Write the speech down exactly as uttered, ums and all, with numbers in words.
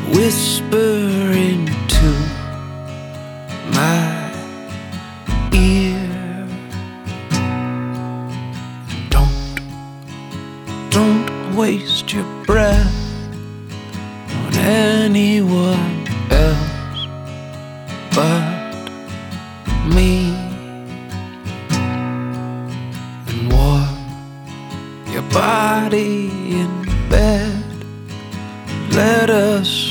whisper into my ear. Don't, don't waste your breath on anyone else but me. And warm your body in